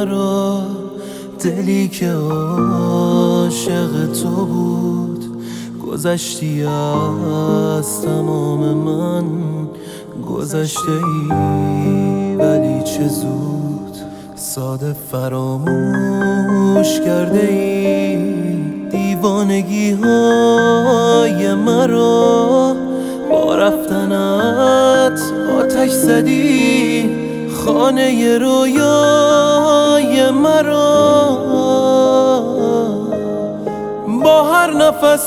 مرا، دلی که عاشق تو بود. گذشتی از تمام من، گذشته ای ولی چه زود. ساده فراموش کرده ای دیوانگی های مرا. با رفتنت آتش زدی خانه رویای مرا. با هر نفس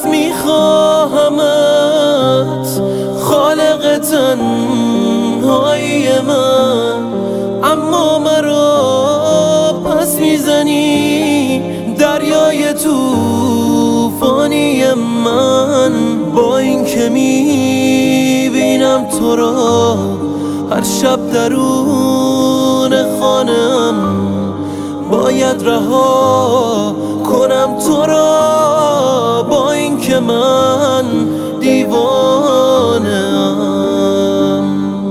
میخواهمت خالق تنهایی من، اما مرا پس میزنی دریای توفانی من. با این که میبینم تو را هر شب درون خانم، باید رها کنم تو را. با این که من دیوانه‌ام.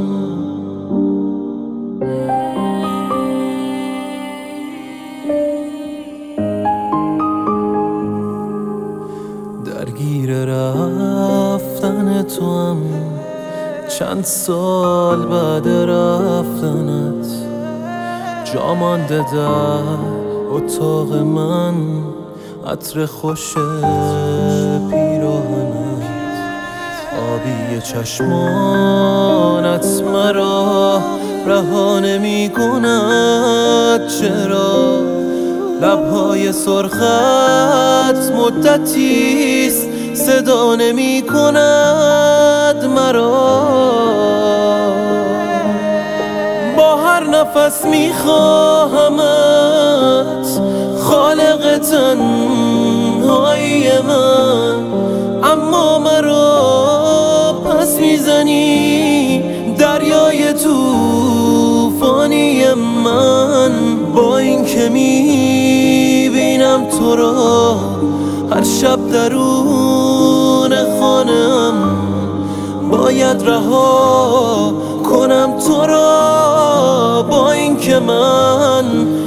درگیر رفتن تو هم چند سال بعد رفتنت، جا مانده در اتاق من عطر خوش پیراهنت. آبی چشمانت مرا رها نمی کند. چرا لبهای سرخت مدتیست صدا نمی کند مرا. با هر نفس میخواهمت خالق تنهایی من، اما مرا پس میزنی دریای توفانی من. با این که میبینم تو را هر شب درون خانم، باید رها کنم تو را. با این که من